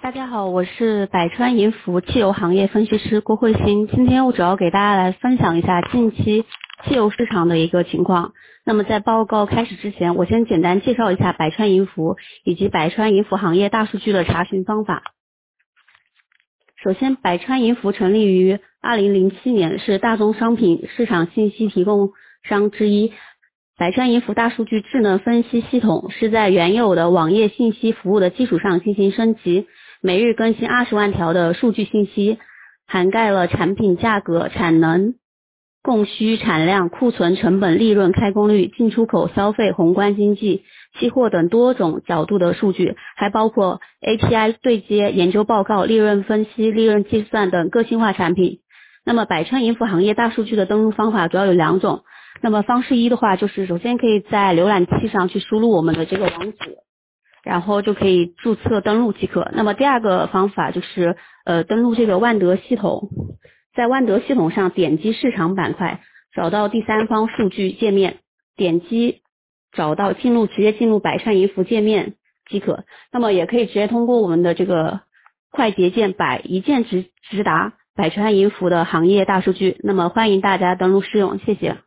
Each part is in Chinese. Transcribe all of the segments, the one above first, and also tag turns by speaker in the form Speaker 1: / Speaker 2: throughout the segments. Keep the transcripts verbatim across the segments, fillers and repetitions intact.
Speaker 1: 大家好，我是百川银服汽油行业分析师郭慧欣。今天我主要给大家来分享一下近期汽油市场的一个情况。那么在报告开始之前，我先简单介绍一下百川银服以及百川银服行业大数据的查询方法。首先，百川银服成立于二零零七年，是大宗商品市场信息提供商之一。百川银服大数据智能分析系统是在原有的网页信息服务的基础上进行升级，每日更新二十万条的数据信息，涵盖了产品价格、产能、供需、产量、库存、成本、利润、开工率、进出口、消费、宏观经济、期货等多种角度的数据，还包括 A P I 对接、研究报告、利润分析、利润计算等个性化产品。那么百川银服行业大数据的登录方法主要有两种。那么方式一的话，就是首先可以在浏览器上去输入我们的这个网址，然后就可以注册登录即可。那么第二个方法就是呃登录这个万德系统，在万德系统上点击市场板块，找到第三方数据界面，点击找到进入直接进入百川银服界面即可。那么也可以直接通过我们的这个快捷键百一键直直达百川银服的行业大数据。那么欢迎大家登录试用，谢谢。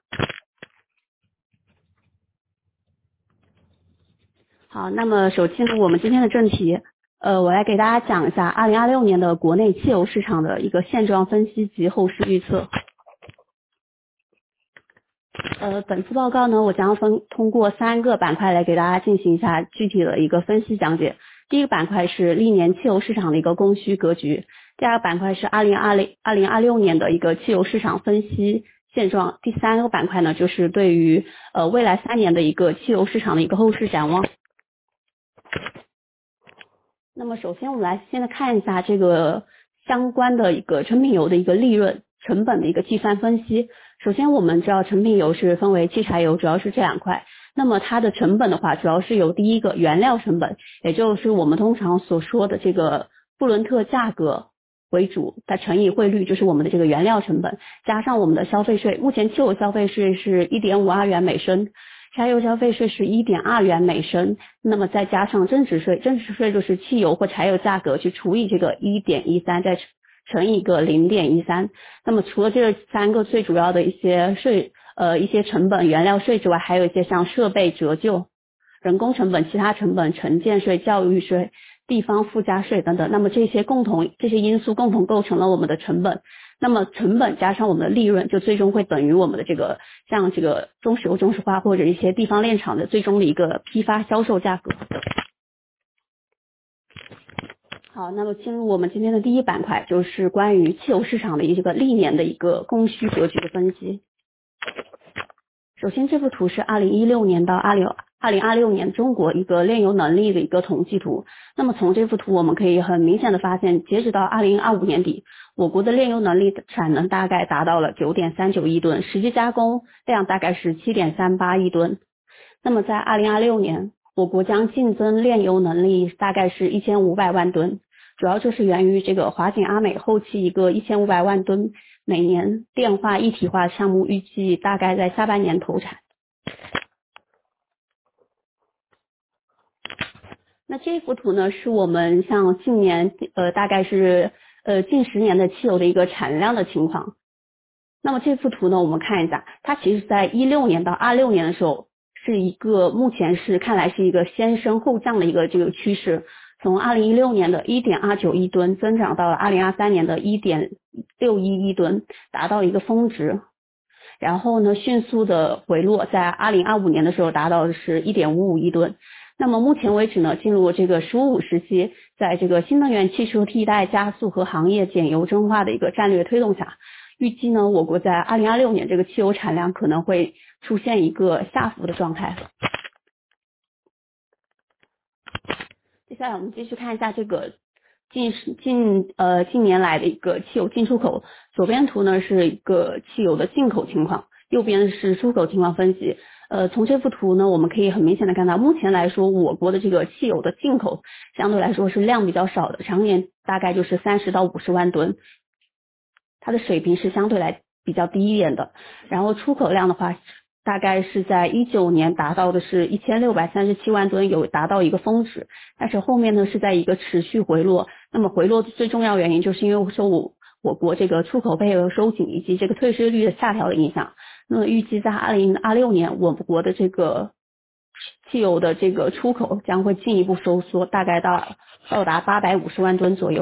Speaker 1: 好，那么首先呢，我们今天的正题，呃，我来给大家讲一下二零二六年的国内汽油市场的一个现状分析及后市预测。呃，本次报告呢，我将分通过三个板块来给大家进行一下具体的一个分析讲解。第一个板块是历年汽油市场的一个供需格局，第二个板块是二零二零二零二六年的一个汽油市场分析现状，第三个板块呢，就是对于呃未来三年的一个汽油市场的一个后市展望。那么首先我们来现在看一下这个相关的一个成品油的一个利润成本的一个计算分析。首先我们知道成品油是分为汽柴油，主要是这两块。那么它的成本的话，主要是由第一个原料成本，也就是我们通常所说的这个布伦特价格为主，它乘以汇率，就是我们的这个原料成本，加上我们的消费税。目前汽油消费税是 一点五二元每升，柴油消费税是 一点二元每升，那么再加上增值税，增值税就是汽油或柴油价格去除以这个 一点一三， 再乘以一个 零点一三。那么除了这三个最主要的一些税呃一些成本原料税之外，还有一些像设备折旧、人工成本、其他成本、城建税、教育税、地方附加税等等。那么这些共同这些因素共同构成了我们的成本。那么成本加上我们的利润，就最终会等于我们的这个像这个中石油、中石化或者一些地方炼厂的最终的一个批发销售价格。好，那么进入我们今天的第一板块，就是关于汽油市场的一个历年的一个供需格局的分析。首先这幅图是二零一六年到二零二六年中国一个炼油能力的一个统计图。那么从这幅图我们可以很明显的发现，截止到二零二五年底，我国的炼油能力产能大概达到了 九点三九亿吨，实际加工量大概是 七点三八亿吨。那么在二零二六年，我国将净增炼油能力大概是一千五百万吨，主要就是源于这个华景阿美后期一个一千五百万吨每年电化一体化项目，预计大概在下半年投产。那这幅图呢，是我们像近年呃大概是呃近十年的汽油的一个产量的情况。那么这幅图呢，我们看一下，它其实在一六年到二六年的时候是一个目前是看来是一个先升后降的一个这个趋势，从二零一六年的 一点二九亿吨增长到了二零二三年的 一点六一亿吨，达到一个峰值。然后呢，迅速的回落，在二零二五年的时候达到的是 一点五五亿吨。那么目前为止呢，进入这个十五时期，在这个新能源汽车替代加速和行业减油真化的一个战略推动下，预计呢，我国在二零二六年这个汽油产量可能会出现一个下浮的状态。接下来我们继续看一下这个近近呃近年来的一个汽油进出口。左边图呢是一个汽油的进口情况，右边是出口情况分析。呃，从这幅图呢，我们可以很明显的看到，目前来说，我国的这个汽油的进口相对来说是量比较少的，常年大概就是三十到五十万吨，它的水平是相对来比较低一点的。然后出口量的话，大概是在一九年达到的是一千六百三十七万吨，有达到一个峰值，但是后面呢是在一个持续回落， 那么回落的最重要原因就是因为受我我国这个出口配额收紧以及这个退税率的下调的影响。那么预计在二零二六年，我国的这个汽油的这个出口将会进一步收缩，大概到到达八百五十万吨左右。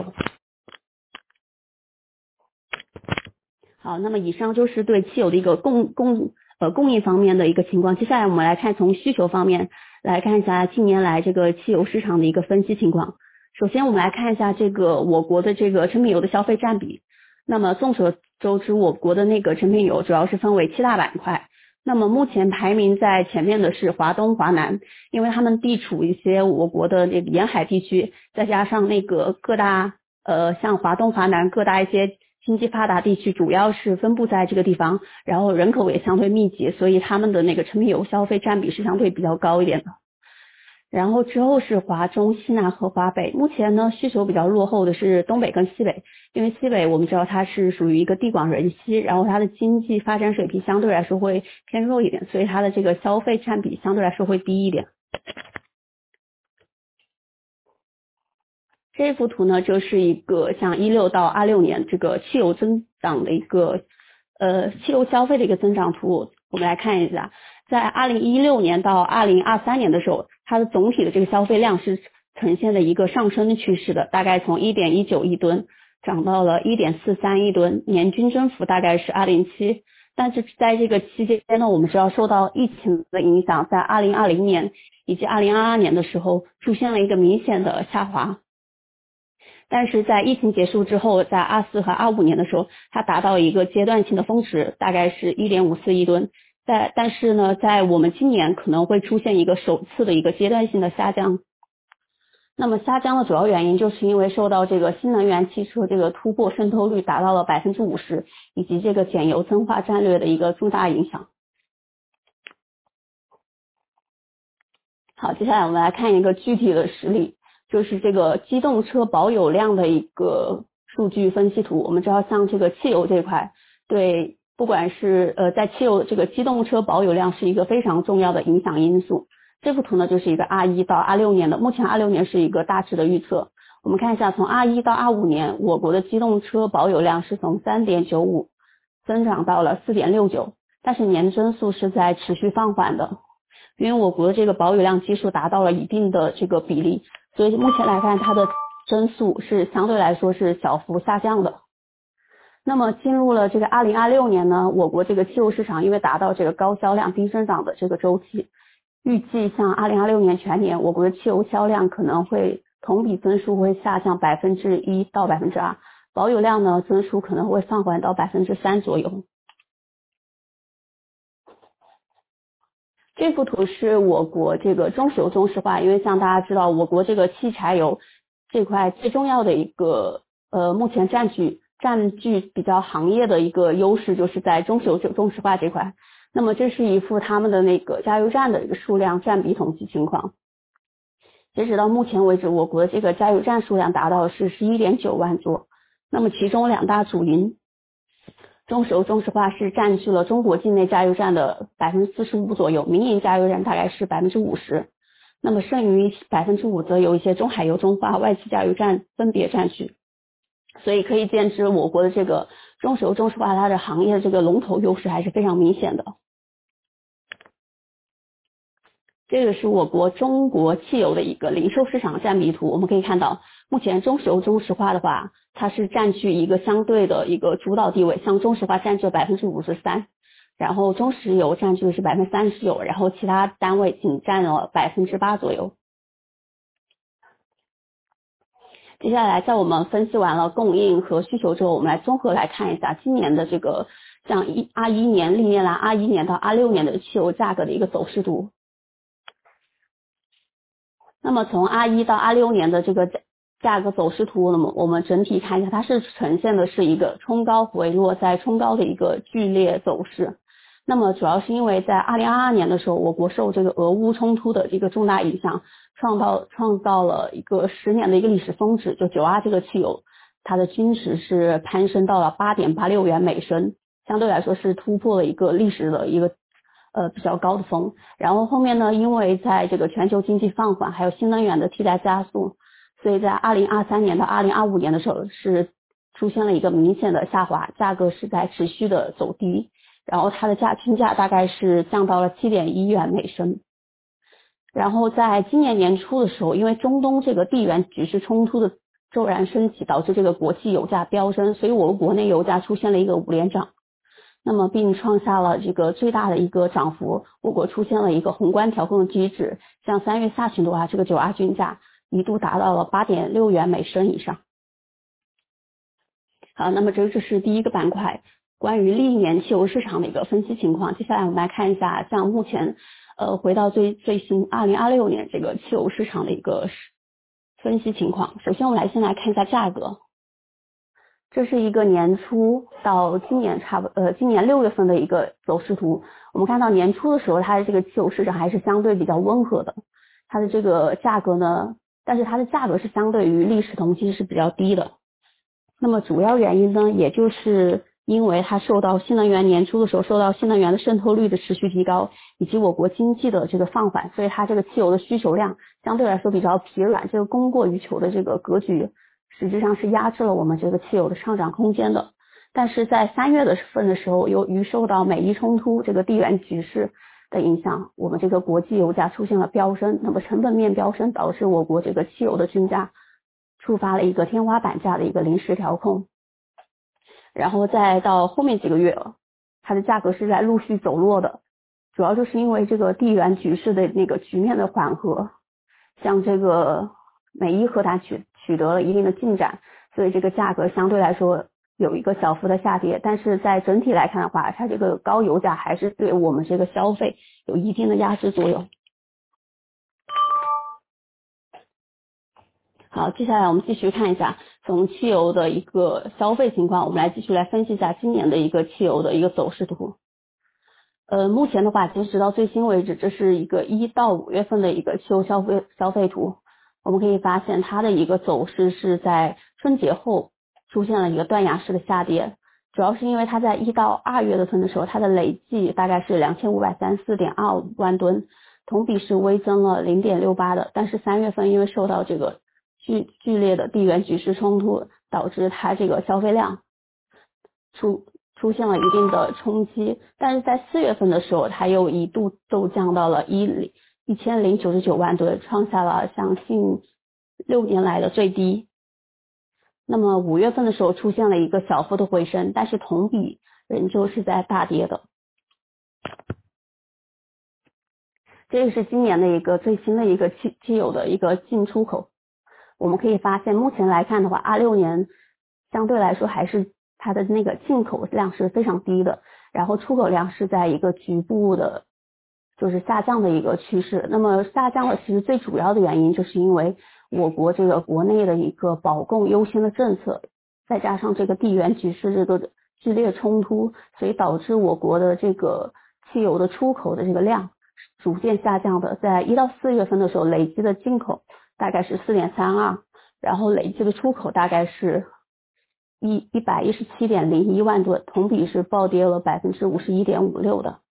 Speaker 1: 好，那么以上就是对汽油的一个供供呃供应方面的一个情况。接下来我们来看从需求方面来看一下近年来这个汽油市场的一个分析情况。首先我们来看一下这个我国的这个成品油的消费占比。那么众所周知，我国的那个成品油主要是分为七大板块。那么目前排名在前面的是华东、华南，因为他们地处一些我国的那个沿海地区，再加上那个各大呃像华东、华南各大一些经济发达地区主要是分布在这个地方，然后人口也相对密集，所以他们的那个成品油消费占比是相对比较高一点的。然后之后是华中、西南和华北，目前呢需求比较落后的是东北跟西北，因为西北我们知道它是属于一个地广人稀，然后它的经济发展水平相对来说会偏弱一点，所以它的这个消费占比相对来说会低一点。这幅图呢就是一个像一六到二六年这个汽油增长的一个呃汽油消费的一个增长图，我们来看一下。在二零一六年到二零二三年的时候，它的总体的这个消费量是呈现的一个上升的趋势的，大概从 一点一九亿吨涨到了 一点四三亿吨，年均增幅大概是二零七。但是在这个期间呢，我们知道受到疫情的影响，在二零二零年以及二零二二年的时候出现了一个明显的下滑。但是在疫情结束之后，在二四和二五年的时候，它达到一个阶段性的峰值，大概是 一点五四亿吨。在但是呢，在我们今年可能会出现一个首次的一个阶段性的下降。那么下降的主要原因就是因为受到这个新能源汽车这个突破渗透率达到了 百分之五十， 以及这个减油增化战略的一个重大影响。好，接下来我们来看一个具体的实例，就是这个机动车保有量的一个数据分析图。我们知道像这个汽油这块，对不管是呃在汽油这个机动车保有量是一个非常重要的影响因素。这幅图呢就是一个二一到二六年的，目前二六年是一个大致的预测。我们看一下从二一到二五年，我国的机动车保有量是从 三点九五 增长到了 四点六九， 但是年增速是在持续放缓的。因为我国的这个保有量基数达到了一定的这个比例，所以目前来看它的增速是相对来说是小幅下降的。那么进入了这个二零二六年呢，我国这个汽油市场因为达到这个高销量低增长的这个周期，预计像二零二六年全年我国的汽油销量可能会同比增速会下降 百分之一 到 百分之二， 保有量呢增速可能会放缓到 百分之三 左右。这幅图是我国这个中石油中石化，因为像大家知道我国这个汽柴油这块最重要的一个呃目前占据占据比较行业的一个优势就是在中石油中石化这块。那么这是一幅他们的那个加油站的一个数量占比统计情况。截止到目前为止，我国的这个加油站数量达到是 十一点九万座。那么其中两大主营中石油中石化是占据了中国境内加油站的 百分之四十五 左右，民营加油站大概是 百分之五十， 那么剩余 百分之五 则有一些中海油、中化、外企加油站分别占据。所以可以见知我国的这个中石油中石化它的行业的这个龙头优势还是非常明显的。这个是我国中国汽油的一个零售市场占比图，我们可以看到目前中石油中石化的话，它是占据一个相对的一个主导地位，像中石化占据 百分之五十三， 然后中石油占据的是 百分之三十九， 然后其他单位仅占了 百分之八 左右。接下来在我们分析完了供应和需求之后，我们来综合来看一下今年的这个像二一年历年来二一年到二六年的汽油价格的一个走势图。那么从二一到二六年的这个价格走势图，那么我们整体看一下，它是呈现的是一个冲高回落再冲高的一个剧烈走势。那么主要是因为在二零二二年的时候，我国受这个俄乌冲突的这个重大影响，创造创造了一个十年的一个历史峰值，就九二这个汽油它的均值是攀升到了 八点八六元每升，相对来说是突破了一个历史的一个呃比较高的峰。然后后面呢，因为在这个全球经济放缓还有新能源的替代加速， 所以在二零二三年到二零二五年的时候是出现了一个明显的下滑，价格是在持续的走低，然后它的价均价大概是降到了 七点一元每升。然后在今年年初的时候，因为中东这个地缘局势冲突的骤然升级，导致这个国际油价飙升，所以我国国内油价出现了一个五连涨，那么并创下了这个最大的一个涨幅，我国出现了一个宏观调控的机制，像三月下旬的话，这个九二均价一度达到了 八点六元每升以上。好，那么这就是第一个板块，关于历年汽油市场的一个分析情况。接下来我们来看一下，像目前呃回到最最新二零二六年这个汽油市场的一个分析情况。首先我们来先来看一下价格，这是一个年初到今年差不呃今年六月份的一个走势图。我们看到年初的时候，它的这个汽油市场还是相对比较温和的，它的这个价格呢，但是它的价格是相对于历史同期是比较低的。那么主要原因呢，也就是因为它受到新能源年初的时候受到新能源的渗透率的持续提高，以及我国经济的这个放缓，所以它这个汽油的需求量相对来说比较疲软，这个供过于求的这个格局实际上是压制了我们这个汽油的上涨空间的。但是在三月的份的时候，由于受到美伊冲突这个地缘局势的影响，我们这个国际油价出现了飙升，那么成本面飙升导致我国这个汽油的均价触发了一个天花板价的一个临时调控，然后再到后面几个月，它的价格是在陆续走弱的，主要就是因为这个地缘局势的那个局面的缓和，像这个美伊和谈取取得了一定的进展，所以这个价格相对来说有一个小幅的下跌，但是在整体来看的话，它这个高油价还是对我们这个消费有一定的压制作用。好，接下来我们继续看一下从汽油的一个消费情况，我们来继续来分析一下今年的一个汽油的一个走势图。呃，目前的话，截止到最新为止，这是一个一到五月份的一个汽油消费消费图。我们可以发现它的一个走势是在春节后出现了一个断崖式的下跌，主要是因为它在一到二月份的时候，它的累计大概是两千五百三十四点二五万吨，同比是微增了 零点六八 的，但是三月份因为受到这个剧剧烈的地缘局势冲突，导致它这个消费量出出现了一定的冲击，但是在四月份的时候，它又一度骤降到了一一千零九十九万吨，创下了将近六年来的最低。那么五月份的时候出现了一个小幅的回升，但是同比仍旧是在大跌的。这也是今年的一个最新的一个汽汽油的一个进出口。我们可以发现，目前来看的话，二六年相对来说还是它的那个进口量是非常低的，然后出口量是在一个局部的就是下降的一个趋势。那么下降的其实最主要的原因就是因为我国这个国内的一个保供优先的政策，再加上这个地缘局势这个剧烈冲突，所以导致我国的这个汽油的出口的这个量逐渐下降的。在一到四月份的时候，累计的进口大概是 四点三二， 然后累计的出口大概是一一百一十七点零一万吨，同比是暴跌了 百分之五十一点五六 的。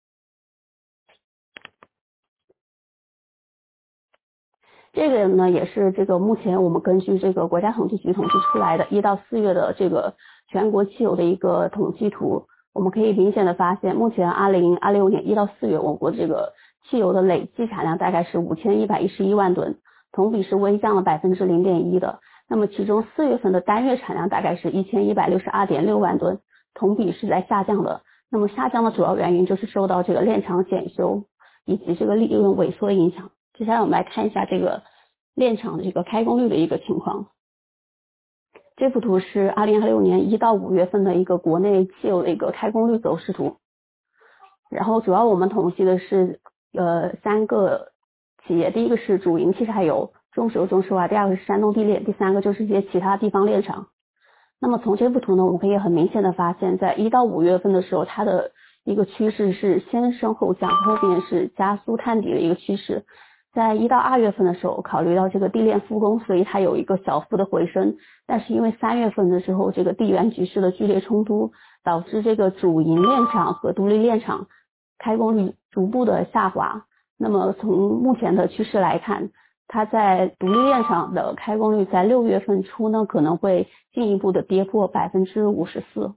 Speaker 1: 这个呢也是这个目前我们根据这个国家统计局统计出来的一到四月的这个全国汽油的一个统计图。我们可以明显的发现，目前二零二六年一到四月，我国这个汽油的累计产量大概是五千一百一十一万吨，同比是微降了 百分之零点一 的。那么其中四月份的单月产量大概是一千一百六十二点六万吨，同比是在下降的。那么下降的主要原因就是受到这个炼厂检修以及这个利润萎缩的影响。接下来我们来看一下这个炼厂的这个开工率的一个情况。这幅图是二零二六年一到五月份的一个国内汽油的一个开工率走势图。然后主要我们统计的是呃三个企业，第一个是主营汽柴油、中石油、中石化，第二个是山东地炼，第三个就是一些其他地方炼厂。那么从这幅图呢，我们可以很明显的发现，在一到五月份的时候，它的一个趋势是先升后降，后面是加速探底的一个趋势。在一到二月份的时候，考虑到这个地炼复工，所以它有一个小幅的回升，但是因为三月份的时候，这个地缘局势的剧烈冲突，导致这个主营炼厂和独立炼厂开工率逐步的下滑。那么从目前的趋势来看， 它在独立链上的开工率在六月份初呢可能会进一步的跌破百分之五十四。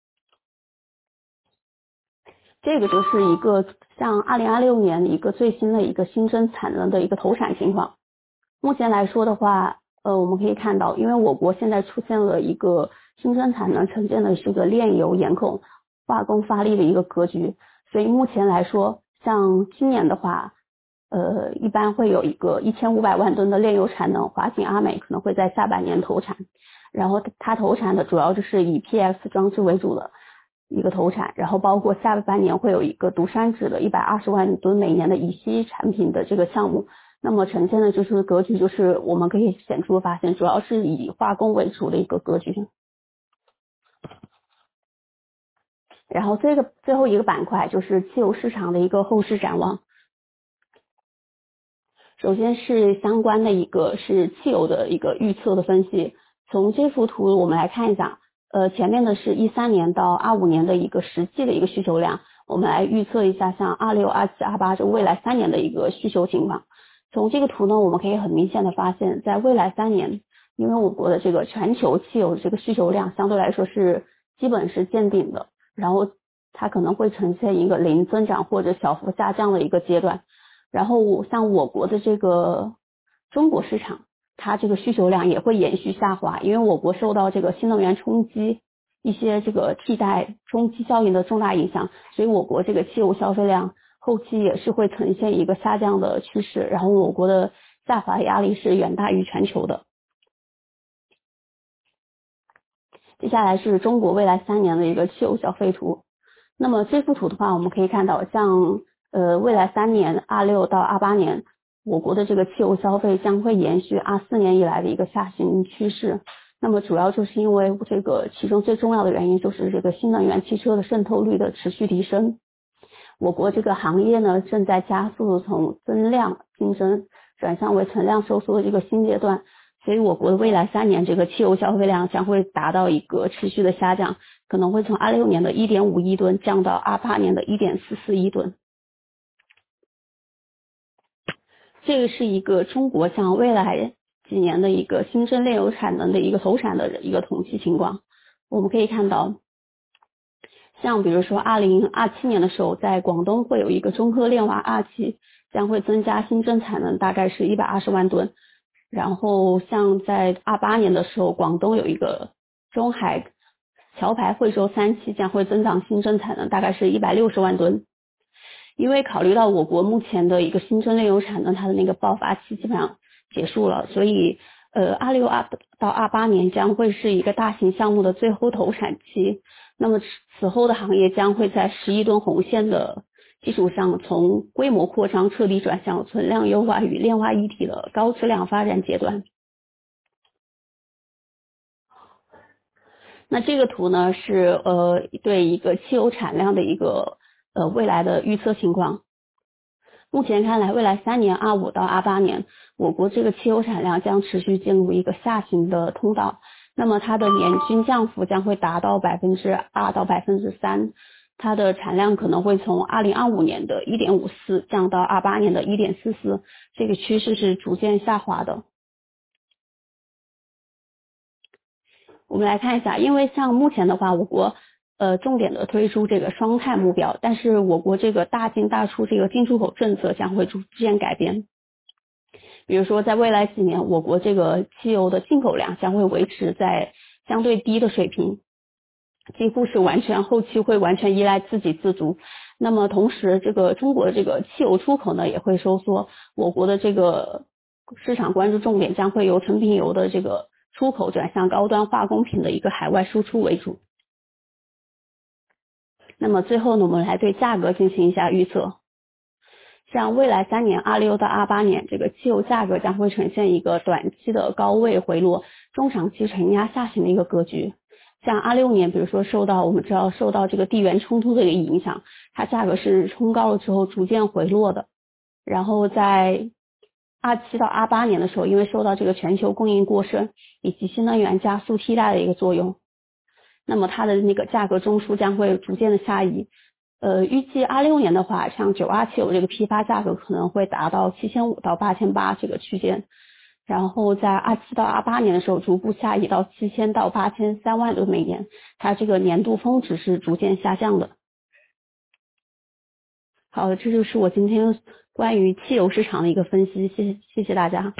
Speaker 1: 这个就是一个像二零二六年一个最新的一个新增产能的一个投产情况。目前来说的话，呃，我们可以看到，因为我国现在出现了一个新增产能呈现的是个炼油盐控化工发力的一个格局，所以目前来说，像今年的话，呃，一般会有一个一千五百万吨的炼油产能，华景阿美可能会在下半年投产，然后它投产的主要就是以 P X 装置为主的一个投产，然后包括下半年会有一个独山酯的一百二十万吨每年的乙烯产品的这个项目，那么呈现的就是格局，就是我们可以显著的发现，主要是以化工为主的一个格局。然后这个最后一个板块就是汽油市场的一个后市展望。首先是相关的一个是汽油的一个预测的分析，从这幅图我们来看一下，呃，前面的是一三年到二五年的一个实际的一个需求量，我们来预测一下像二六、二七、二八这未来三年的一个需求情况。从这个图呢，我们可以很明显的发现，在未来三年，因为我国的这个全球汽油这个需求量相对来说是基本是见顶的，然后它可能会呈现一个零增长或者小幅下降的一个阶段。然后像我国的这个中国市场，它这个需求量也会延续下滑，因为我国受到这个新能源冲击一些这个替代冲击效应的重大影响，所以我国这个汽油消费量后期也是会呈现一个下降的趋势，然后我国的下滑压力是远大于全球的。接下来是中国未来三年的一个汽油消费图。那么这幅图的话，我们可以看到，像呃未来三年二六到二八年，我国的这个汽油消费将会延续二四年以来的一个下行趋势。那么主要就是因为这个其中最重要的原因就是这个新能源汽车的渗透率的持续提升。我国这个行业呢正在加速从增量竞争转向为存量收缩的这个新阶段，所以我国的未来三年这个汽油消费量将会达到一个持续的下降，可能会从二六年的 一点五亿吨降到二八年的 一点四四亿吨。这个是一个中国像未来几年的一个新增炼油产能的一个投产的一个统计情况。我们可以看到，像比如说二零二七年的时候，在广东会有一个中科炼华二期将会增加新增产能大概是一百二十万吨，然后像在二八年的时候，广东有一个中海桥牌惠州三期将会增长新增产能大概是一百六十万吨。因为考虑到我国目前的一个新增炼油产能，它的那个爆发期基本上结束了，所以呃二六二到二八年将会是一个大型项目的最后投产期。那么此后的行业将会在十亿吨红线的基础上，从规模扩张彻底转向存量优化与炼化一体的高质量发展阶段。那这个图呢是呃对一个汽油产量的一个呃未来的预测情况。目前看来，未来三年二五到二八年，我国这个汽油产量将持续进入一个下行的通道，那么它的年均降幅将会达到百分之二到百分之三，它的产量可能会从二零二五年的一点五四降到二八年的一点四四，这个趋势是逐渐下滑的。我们来看一下，因为像目前的话，我国呃重点的推出这个双碳目标，但是我国这个大进大出这个进出口政策将会逐渐改变。比如说在未来几年，我国这个汽油的进口量将会维持在相对低的水平，几乎是完全后期会完全依赖自给自足。那么同时这个中国的这个汽油出口呢也会收缩，我国的这个市场关注重点将会由成品油的这个出口转向高端化工品的一个海外输出为主。那么最后呢，我们来对价格进行一下预测。像未来三年二六到二八年，这个汽油价格将会呈现一个短期的高位回落，中长期承压下行的一个格局。像二六年，比如说受到我们知道受到这个地缘冲突的一个影响，它价格是冲高了之后逐渐回落的。然后在二七到二八年的时候，因为受到这个全球供应过剩以及新能源加速替代的一个作用，那么它的那个价格中枢将会逐渐的下移。 呃，预计二六年的话，像九二汽油这个批发价格可能会达到七千五到八千八这个区间，然后在二七到二八年的时候逐步下移到七千到八千三万吨每年，它这个年度峰值是逐渐下降的。好的，这就是我今天关于汽油市场的一个分析，谢谢谢谢大家。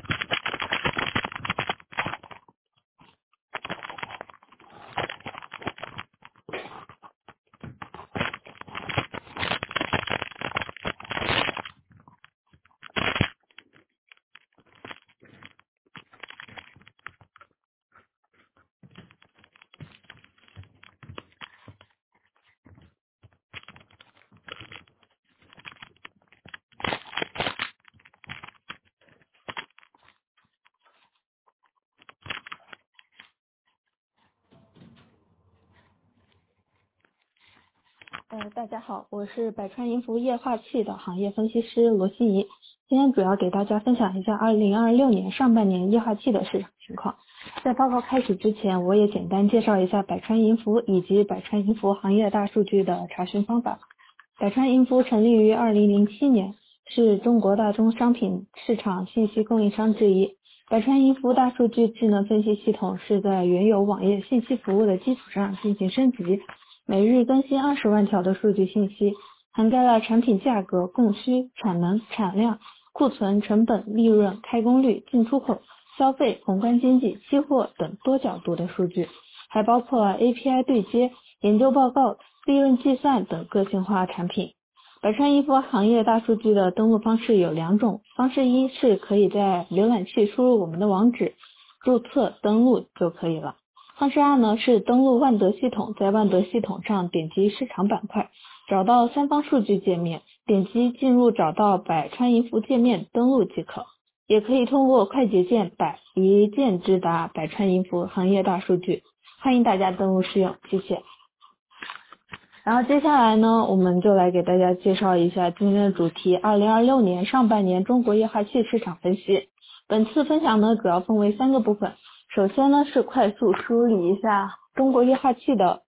Speaker 1: 呃，大家好，我是百川银服液化气的行业分析师罗希怡。今天主要给大家分享一下二零二六年上半年液化气的市场情况。在报告开始之前，我也简单介绍一下百川银服以及百川银服行业大数据的查询方法。百川银服成立于二零零七年，是中国大宗商品市场信息供应商之一。百川银服大数据智能分析系统是在原有网页信息服务的基础上进行升级，每日更新二十万条的数据信息，涵盖了产品价格、供需、产能、产量、库存、成本、利润、开工率、进出口、消费、宏观经济、期货等多角度的数据，还包括 A P I 对接、研究报告、利润计算等个性化产品。百川银服行业大数据的登录方式有两种，方式一是可以在浏览器输入我们的网址，注册登录就可以了。方式二呢是登录万德系统，在万德系统上点击市场板块，找到三方数据界面，点击进入找到百川银服界面登录即可。也可以通过快捷键百一键直达百川银服行业大数据，欢迎大家登录试用，谢谢。然后接下来呢，我们就来给大家介绍一下今天的主题，二零二六年上半年中国液化气市场分析。本次分享呢主要分为三个部分，首先呢是快速梳理一下中国液化气的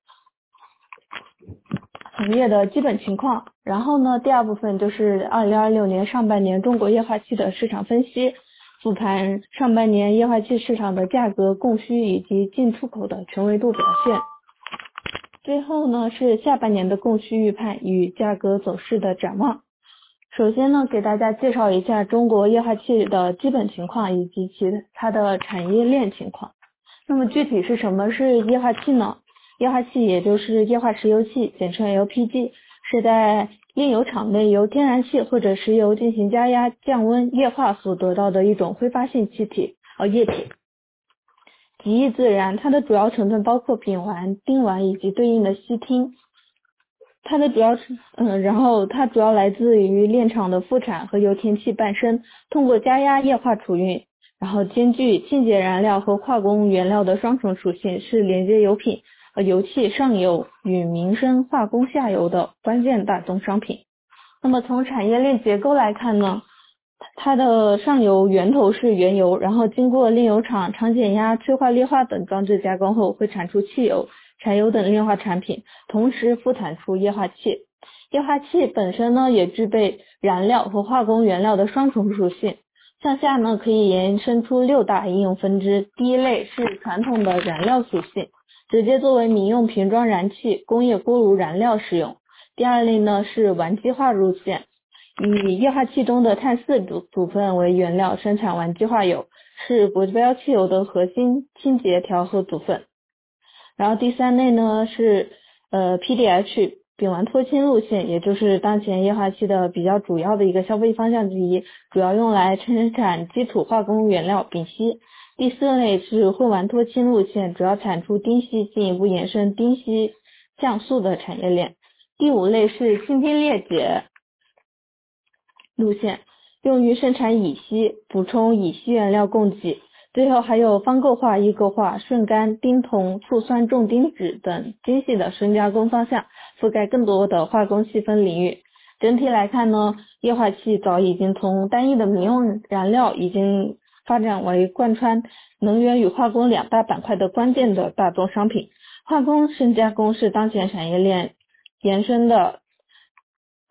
Speaker 1: 行业的基本情况，然后呢第二部分就是二零二六年上半年中国液化气的市场分析，复盘上半年液化气市场的价格、供需以及进出口的全维度表现。最后呢是下半年的供需预判与价格走势的展望。首先呢给大家介绍一下中国液化气的基本情况以及其它的产业链情况。那么具体是什么是液化气呢？液化气也就是液化石油气，简称 L P G， 是在炼油厂内由天然气或者石油进行加压、降温、液化所得到的一种挥发性气体呃液体。极易自燃，它的主要成分包括丙烷、丁烷以及对应的烯烃。它的主要嗯、呃，然后它主要来自于炼厂的副产和油田气伴生，通过加压液化储运，然后兼具清洁燃料和化工原料的双重属性，是连接油品和油气上游与民生化工下游的关键大宗商品。那么从产业链结构来看呢，它的上游源头是原油，然后经过炼油厂、长减压、催化劣化等装置加工后，会产出汽油、柴油等炼化产品，同时副产出液化气。液化气本身呢，也具备燃料和化工原料的双重属性。向下呢，可以延伸出六大应用分支。第一类是传统的燃料属性，直接作为民用瓶装燃气、工业锅炉燃料使用。第二类呢是烷基化路线，以液化气中的碳四组组分为原料生产烷基化油，是国标汽油的核心清洁调和组分。然后第三类呢是呃 P D H 丙烷脱氢路线，也就是当前液化气的比较主要的一个消费方向之一，主要用来生产基础化工原料丙烯。第四类是混烷脱氢路线，主要产出丁烯，进一步延伸丁烯降速的产业链。第五类是氢丁裂解路线，用于生产乙烯，补充乙烯原料供给。最后还有方铬化、异铬化、顺酐、丁酮、醋酸重丁酯等精细的深加工方向，覆盖更多的化工细分领域。整体来看呢，液化气早已经从单一的民用燃料已经发展为贯穿能源与化工两大板块的关键的大宗商品。化工深加工是当前产业链延伸的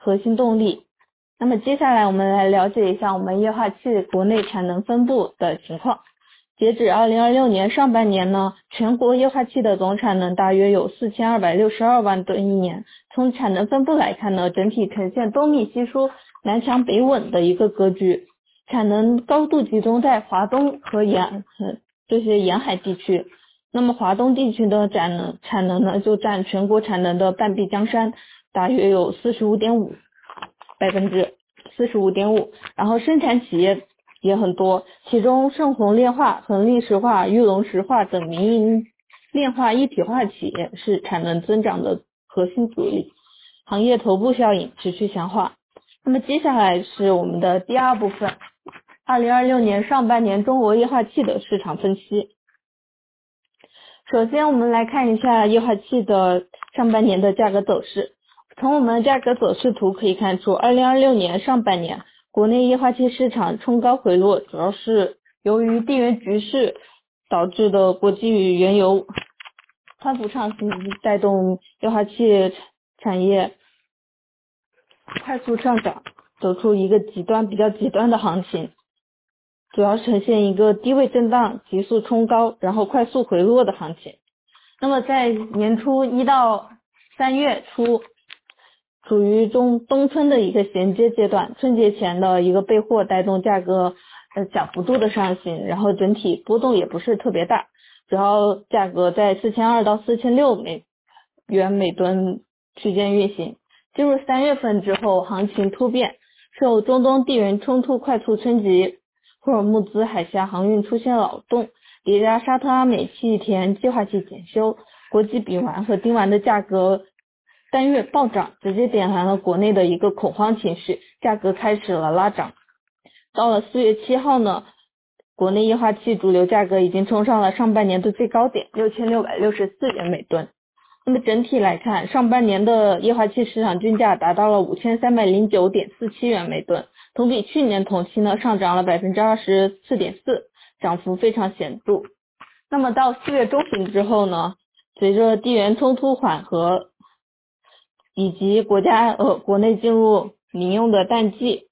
Speaker 2: 核心动力。那么接下来我们来了解一下我们液化气国内产能分布的情况。截止二零二六年上半年呢，全国液化气的总产能大约有四千二百六十二万吨一年。从产能分布来看呢，整体呈现东密稀疏、南强北稳的一个格局，产能高度集中在华东和沿呃这些沿海地区。那么华东地区的产能产能呢，就占全国产能的半壁江山，大约有四十五点五百分之四十五点五，然后生产企业也很多，其中盛虹炼化、恒力石化、玉龙石化等民营炼化一体化企业是产能增长的核心主力，行业头部效应持续强化。那么接下来是我们的第二部分，二零二六年上半年中国液化气的市场分析。首先我们来看一下液化气的上半年的价格走势。从我们的价格走势图可以看出，二零二六年上半年国内液化气市场冲高回落，主要是由于地缘局势导致的国际与原油宽幅上行，带动液化气产业快速上涨，走出一个极端比较极端的行情，主要呈现一个低位震荡、急速冲高，然后快速回落的行情。那么在年初一到三月初，处于中冬春的一个衔接阶段，春节前的一个备货带动价格呃小幅度的上行，然后整体波动也不是特别大，主要价格在四千二到四千六美元每吨区间运行。进入三月份之后，行情突变，受中东地缘冲突快速升级，霍尔木兹海峡航运出现扰动，叠加沙特阿美气田计划器检修，国际丙烷和丁烷的价格单月暴涨，直接点燃了国内的一个恐慌情绪，价格开始了拉涨。到了四月七号呢，国内液化气主流价格已经冲上了上半年的最高点六千六百六十四元每吨。那么整体来看，上半年的液化气市场均价达到了五千三百零九点四七元每吨，同比去年同期呢上涨了 百分之二十四点四， 涨幅非常显著。那么到四月中旬之后呢，随着地缘冲突缓和以及国家呃国内进入民用的淡季，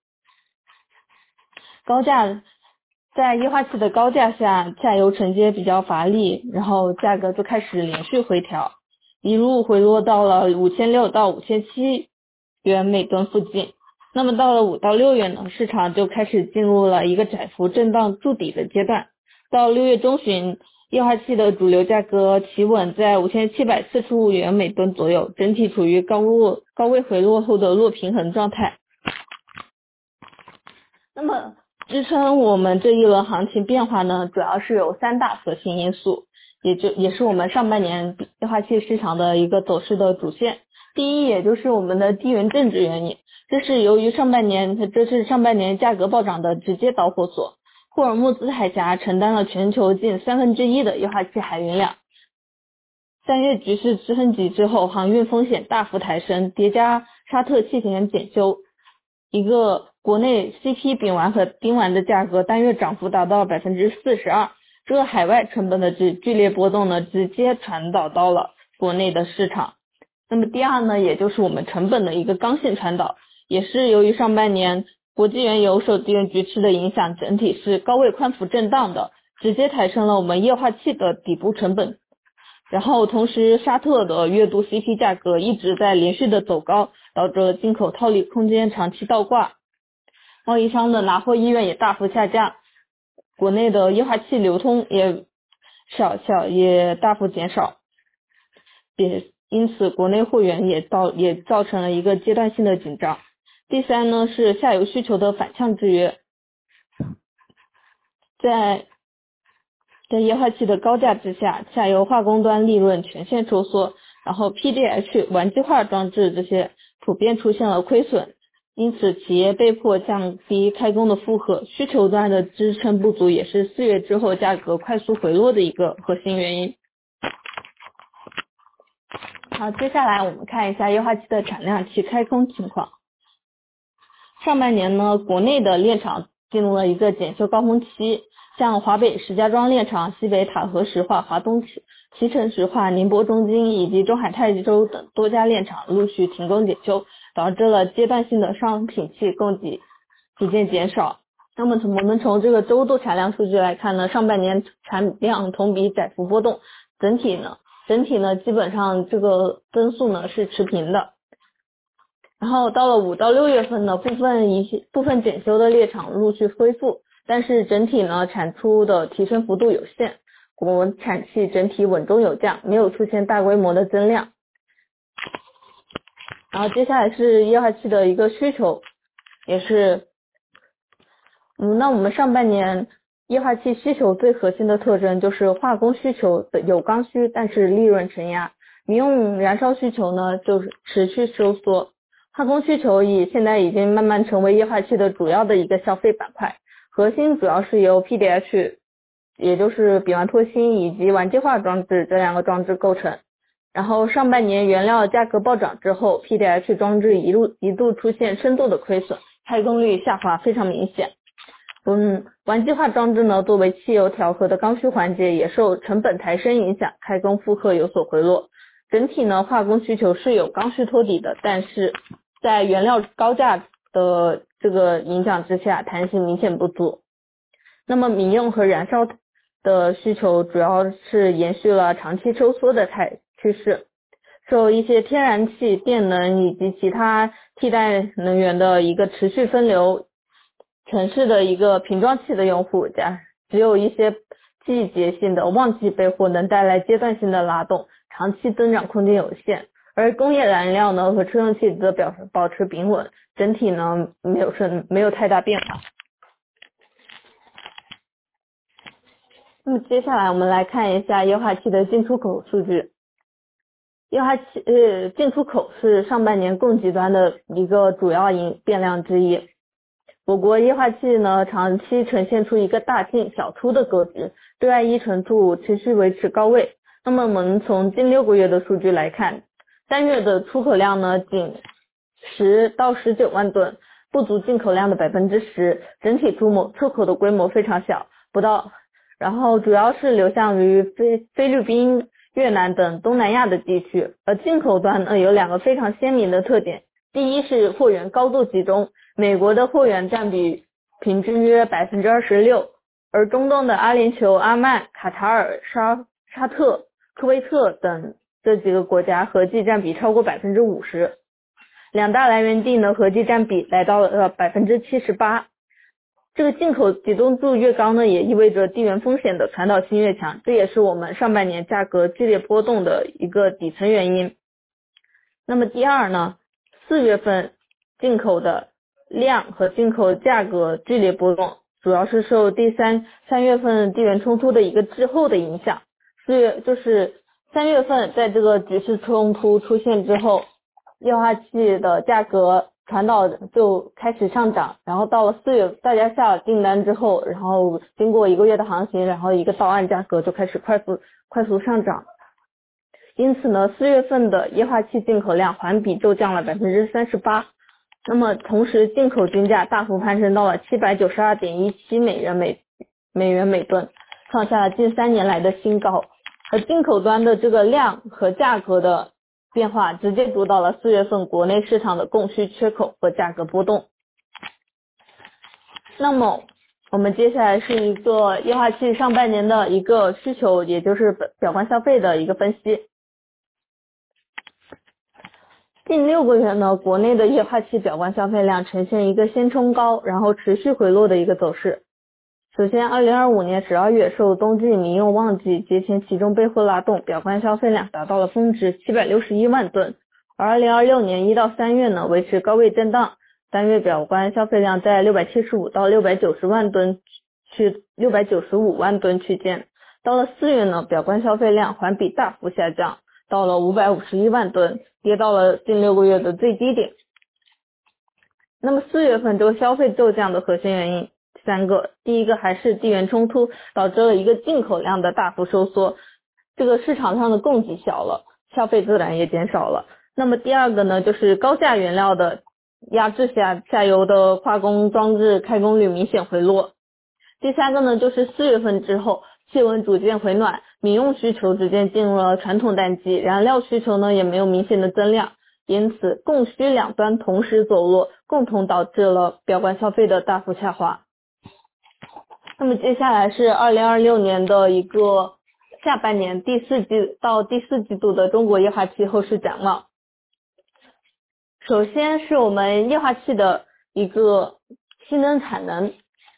Speaker 2: 高价在液化气的高价下，下游承接比较乏力，然后价格就开始连续回调，一路回落到了五千六到五千七元每吨附近。那么到了五到六月呢，市场就开始进入了一个窄幅震荡筑底的阶段。到六月中旬，液化气的主流价格企稳在五千七百四十五元每吨左右，整体处于高落高位回落后的弱平衡状态。那么支撑我们这一轮行情变化呢，主要是有三大核心因素，也就也是我们上半年液化气市场的一个走势的主线。第一，也就是我们的地缘政治原因，这是由于上半年这是上半年价格暴涨的直接导火索。霍尔木兹海峡承担了全球近三分之一的液化气海运量，三月局势升级之后，航运风险大幅抬升，叠加沙特气田检修，一个国内 C P 丙烷和丁烷的价格单月涨幅达到 百分之四十二， 这个海外成本的剧剧烈波动呢，直接传导到了国内的市场。那么第二呢，也就是我们成本的一个刚性传导，也是由于上半年国际原油受地缘局势的影响，整体是高位宽幅震荡的，直接抬升了我们液化气的底部成本。然后同时沙特的月度 C P 价格一直在连续的走高，导致进口套利空间长期倒挂，贸易商的拿货意愿也大幅下降，国内的液化气流通也少小也大幅减少，也因此国内货源也造也造成了一个阶段性的紧张。第三呢，是下游需求的反向制约，在在液化气的高价之下，下游化工端利润全线收缩，然后 P D H 烷基化装置这些普遍出现了亏损，因此企业被迫降低开工的负荷，需求端的支撑不足也是四月之后价格快速回落的一个核心原因。好，接下来我们看一下液化气的产量及开工情况。上半年呢，国内的炼厂进入了一个检修高峰期， 像华北石家庄炼厂、西北塔河石化、华东脐橙石化、宁波中金以及中海泰州等多家炼厂陆续停工检修，导致了阶段性的商品气供给逐渐减少。那么从我们从这个周度产量数据来看呢，上半年产量同比窄幅波动，整体呢整体呢基本上这个增速呢是持平的。然后到了五到六月份呢，部分一些部分检修的炼厂陆续恢复，但是整体呢产出的提升幅度有限，国产气整体稳中有降，没有出现大规模的增量。然后接下来是液化气的一个需求，也是嗯，那我们上半年液化气需求最核心的特征就是化工需求有刚需，但是利润承压，民用燃烧需求呢就是持续收缩。化工需求已现在已经慢慢成为液化气的主要的一个消费板块，核心主要是由 P D H 也就是丙烷脱氢以及烷基化装置这两个装置构成。然后上半年原料价格暴涨之后， P D H 装置一路一度出现深度的亏损，开工率下滑非常明显。嗯，烷基化装置呢作为汽油调和的刚需环节，也受成本抬升影响，开工负荷有所回落。整体呢化工需求是有刚需托底的，但是在原料高价的这个影响之下，弹性明显不足。那么民用和燃烧的需求主要是延续了长期收缩的态趋势，受一些天然气、电能以及其他替代能源的一个持续分流，城市的一个瓶装气的用户加只有一些季节性的旺季备货能带来阶段性的拉动，长期增长空间有限。而工业燃料呢和车用气则表保持平稳，整体呢没有是没有太大变化。那么接下来我们来看一下液化气的进出口数据。液化气呃进出口是上半年供给端的一个主要因变量之一。我国液化气呢长期呈现出一个大进小出的格局，对外依存度持续维持高位。那么我们从近六个月的数据来看，三月的出口量呢仅十到十九万吨，不足进口量的百分之十，整体出口出口的规模非常小，不到，然后主要是流向于菲菲律宾、越南等东南亚的地区。而进口端呢有两个非常鲜明的特点，第一是货源高度集中，美国的货源占比平均约 百分之二十六， 而中东的阿联酋、阿曼、卡塔尔、沙沙特、科威特等这几个国家合计占比超过 百分之五十， 两大来源地呢合计占比来到了 百分之七十八。 这个进口集中度越高呢，也意味着地缘风险的传导性越强，这也是我们上半年价格剧烈波动的一个底层原因。那么第二呢，四月份进口的量和进口价格剧烈波动，主要是受第三三月份地缘冲突的一个滞后的影响。四月就是三月份在这个局势冲突出现之后，液化气的价格传导就开始上涨，然后到了四月大家下了订单之后，然后经过一个月的航行，然后一个到岸价格就开始快速快速上涨。因此呢，四月份的液化气进口量环比骤降了 百分之三十八， 那么同时进口均价大幅攀升到了 七百九十二点一七美元每美元每吨，创下了近三年来的新高。而进口端的这个量和价格的变化直接主导了四月份国内市场的供需缺口和价格波动。那么我们接下来是一个液化气上半年的一个需求，也就是表观消费的一个分析。近六个月呢，国内的液化气表观消费量呈现一个先冲高，然后持续回落的一个走势。首先二零二五年十二月受冬季民用旺季节前集中备货拉动，表观消费量达到了峰值七百六十一万吨，而二零二六年一到三月呢维持高位震荡，单月表观消费量在六百七十五到六百九十万吨区六百九十五万吨区间。到了四月呢，表观消费量环比大幅下降，到了五百五十一万吨，跌到了近六个月的最低点。那么四月份这个消费骤降的核心原因三个，第一个还是地缘冲突导致了一个进口量的大幅收缩，这个市场上的供给小了，消费自然也减少了。那么第二个呢，就是高价原料的压制下，下游的化工装置开工率明显回落。 第三个呢，就是四月份之后气温逐渐回暖，民用需求逐渐进入了传统淡季，燃料需求呢也没有明显的增量，因此供需两端同时走弱，共同导致了表观消费的大幅下滑。那么接下来是二零二六年的一个下半年第四季到第四季度的中国液化气后市展望。首先是我们液化气的一个新增产能，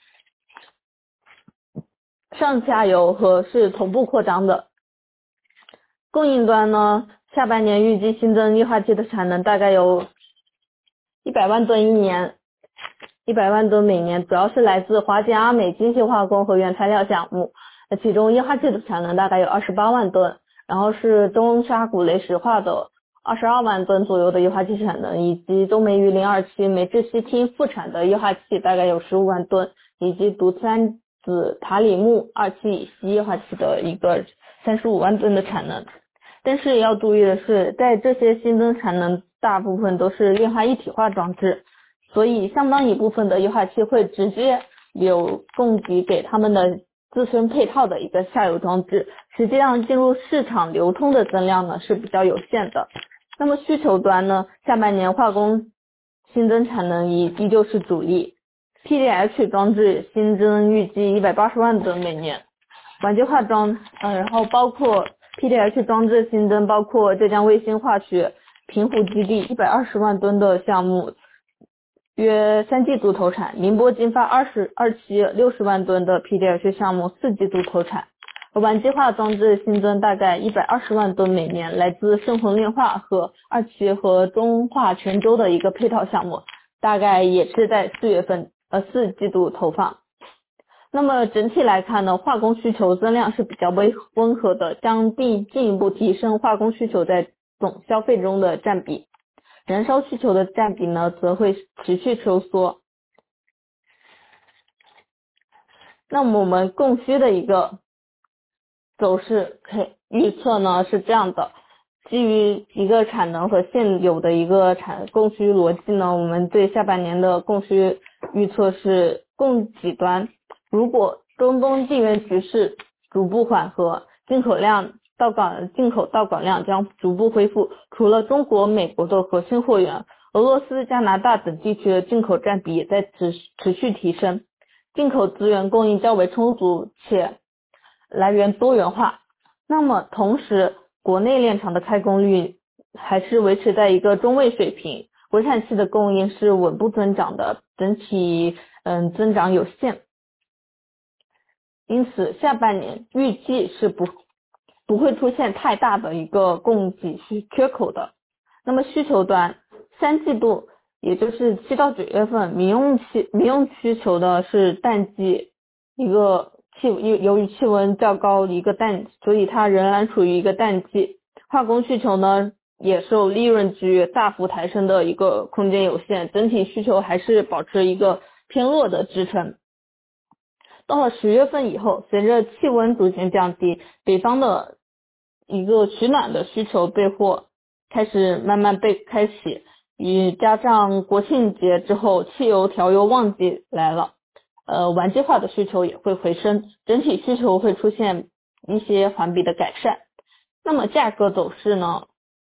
Speaker 2: 上下游和是同步扩张的。供应端呢，下半年预计新增液化气的产能大概有一百万吨一年，一百万吨每年，主要是来自华建阿美精细化工和原材料项目，其中液化气的产能大概有二十八万吨，然后是中沙古雷石化的二十二万吨左右的液化气产能，以及中煤榆林二期煤制烯烃副产的液化气大概有十五万吨，以及毒三酯塔里木二期乙烯液化气的一个三十五万吨的产能。但是要注意的是，在这些新增产能大部分都是液化一体化装置，所以相当一部分的液化气会直接有供给给他们的自身配套的一个下游装置，实际上进入市场流通的增量呢是比较有限的。那么需求端呢，下半年化工新增产能依依旧是主力， P D H 装置新增预计一百八十万吨每年，烷基化装嗯，然后包括 P D H 装置新增包括浙江卫星化学平湖基地一百二十万吨的项目，约三季度投产，宁波金发二十二期六十万吨的 P D H 项目四季度投产。烷基化装置新增大概一百二十万吨每年，来自盛虹炼化和二期和中化泉州的一个配套项目，大概也是在四月份呃四季度投放。那么整体来看呢，化工需求增量是比较温温和的，将并进一步提升化工需求在总消费中的占比。燃烧需求的占比呢，则会持续收缩。那么我们供需的一个走势可以预测呢是这样的，基于一个产能和现有的一个产供需逻辑呢，我们对下半年的供需预测是供给端，如果中东地缘局势逐步缓和，进口量到港进口到港量将逐步恢复，除了中国、美国的核心货源，俄罗斯、加拿大等地区的进口占比也在持持续提升，进口资源供应较为充足且来源多元化。那么同时国内炼厂的开工率还是维持在一个中位水平，国产气的供应是稳步增长的，整体嗯增长有限，因此下半年预计是不不会出现太大的一个供给需缺口的。那么需求端，三季度也就是七到九月份，民用气民用需求的是淡季，一个气由于气温较高一个淡，所以它仍然处于一个淡季。化工需求呢，也受利润制约大幅抬升的一个空间有限，整体需求还是保持一个偏弱的支撑。到了十月份以后，随着气温逐渐降低，北方的一个取暖的需求备货开始慢慢被开启，与加上国庆节之后汽油调油旺季来了，呃，烷基化的需求也会回升，整体需求会出现一些环比的改善。那么价格走势呢，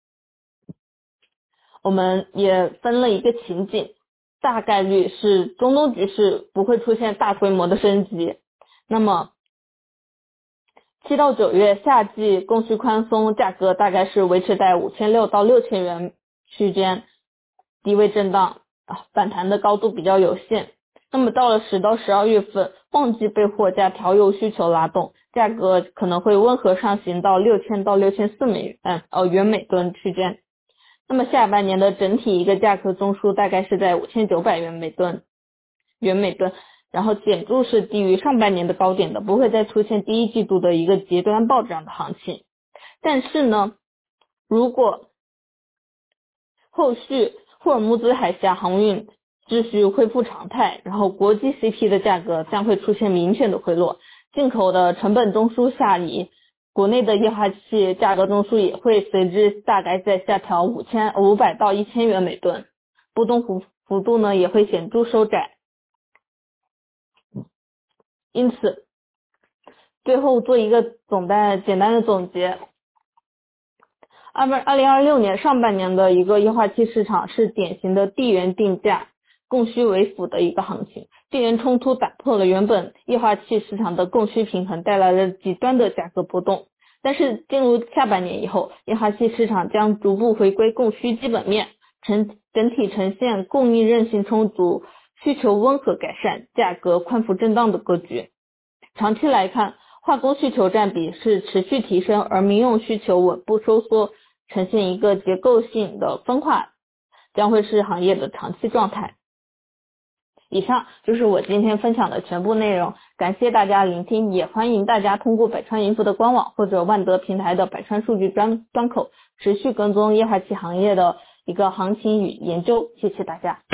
Speaker 2: 我们也分了一个情景，大概率是中东局势不会出现大规模的升级。那么七到九月夏季供需宽松，价格大概是维持在五千六到六千元区间，低位震荡，反弹的高度比较有限。那么到了十到十二月份，旺季备货加调油需求拉动，价格可能会温和上行到六千到六千四美元呃元每吨区间。那么下半年的整体一个价格中枢大概是在五千九百元每吨元每吨，然后显著是低于上半年的高点的，不会再出现第一季度的一个极端暴涨的行情。但是呢，如果后续霍尔木兹海峡航运秩序恢复常态，然后国际 C P 的价格将会出现明显的回落，进口的成本中枢下移，国内的液化气价格中枢也会随之大概在下调五千五百到一千元每吨，波动幅幅度呢也会显著收窄。 因此最后做一个总单简单的总结，二零二六年上半年的一个液化气市场是典型的地缘定价供需为辅的一个行情，地缘冲突打破了原本液化气市场的供需平衡，带来了极端的价格波动。但是进入下半年以后，液化气市场将逐步回归供需基本面，整整体呈现供应韧性充足、需求温和改善、价格宽幅震荡的格局。长期来看，化工需求占比是持续提升，而民用需求稳步收缩，呈现一个结构性的分化，将会是行业的长期状态。以上就是我今天分享的全部内容，感谢大家聆听，也欢迎大家通过百川银服的官网或者万德平台的百川数据端端口持续跟踪液化气行业的一个行情与研究，谢谢大家。